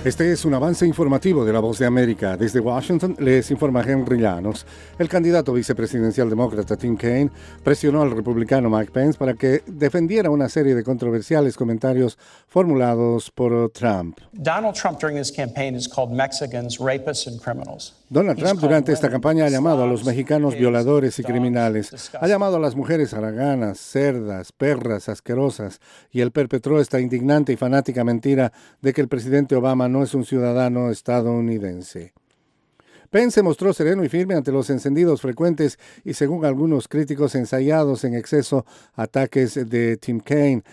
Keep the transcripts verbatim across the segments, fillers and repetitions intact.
Este es un avance informativo de La Voz de América. Desde Washington les informa Henry Llanos. El candidato vicepresidencial demócrata Tim Kaine presionó al republicano Mike Pence para que defendiera una serie de controversiales comentarios formulados por Trump. Donald Trump during his campaign has called Mexicans rapists and criminals. Donald Trump durante esta campaña ha llamado a los mexicanos violadores y criminales. Ha llamado a las mujeres haraganas, cerdas, perras, asquerosas, y él perpetró esta indignante y fanática mentira de que el presidente Obama no es un ciudadano estadounidense. Pence se mostró sereno y firme ante los encendidos frecuentes y, según algunos críticos, ensayados en exceso ataques de Tim Kaine.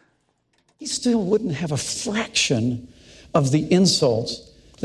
He still wouldn't have a fraction of the insults.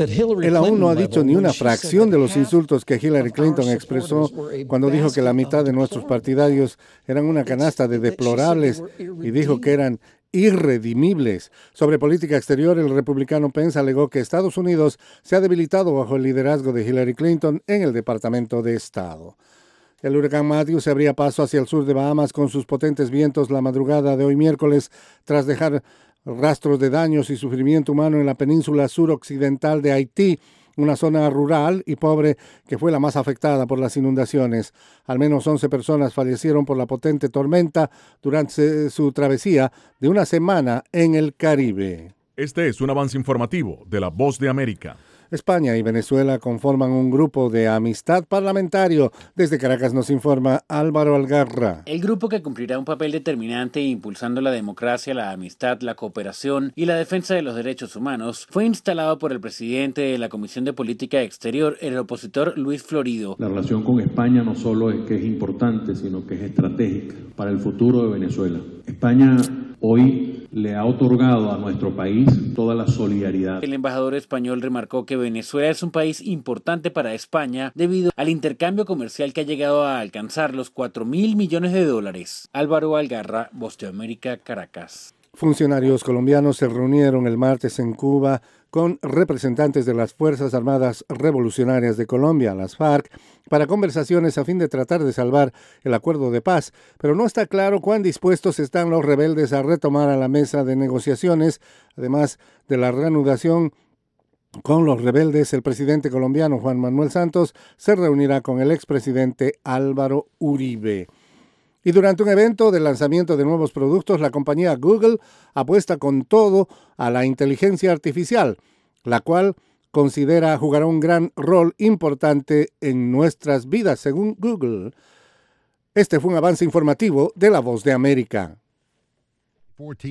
Él aún no ha dicho ni una fracción de los insultos que Hillary Clinton expresó cuando dijo que la mitad de nuestros partidarios eran una canasta de deplorables y dijo que eran irredimibles. Sobre política exterior, el republicano Pence alegó que Estados Unidos se ha debilitado bajo el liderazgo de Hillary Clinton en el Departamento de Estado. El huracán Matthew se abría paso hacia el sur de Bahamas con sus potentes vientos la madrugada de hoy miércoles, tras dejar rastros de daños y sufrimiento humano en la península suroccidental de Haití, una zona rural y pobre que fue la más afectada por las inundaciones. Al menos once personas fallecieron por la potente tormenta durante su travesía de una semana en el Caribe. Este es un avance informativo de La Voz de América. España y Venezuela conforman un grupo de amistad parlamentario. Desde Caracas nos informa Álvaro Algarra. El grupo, que cumplirá un papel determinante impulsando la democracia, la amistad, la cooperación y la defensa de los derechos humanos, fue instalado por el presidente de la Comisión de Política Exterior, el opositor Luis Florido. La relación con España no solo es que es importante, sino que es estratégica para el futuro de Venezuela. España hoy le ha otorgado a nuestro país toda la solidaridad. El embajador español remarcó que Venezuela es un país importante para España debido al intercambio comercial que ha llegado a alcanzar los cuatro mil millones de dólares. Álvaro Algarra, Voz de América, Caracas. Funcionarios colombianos se reunieron el martes en Cuba con representantes de las Fuerzas Armadas Revolucionarias de Colombia, las FARC, para conversaciones a fin de tratar de salvar el acuerdo de paz, pero no está claro cuán dispuestos están los rebeldes a retomar a la mesa de negociaciones. Además de la reanudación con los rebeldes, el presidente colombiano Juan Manuel Santos se reunirá con el expresidente Álvaro Uribe. Y durante un evento de lanzamiento de nuevos productos, la compañía Google apuesta con todo a la inteligencia artificial, la cual considera jugará un gran rol importante en nuestras vidas, según Google. Este fue un avance informativo de La Voz de América.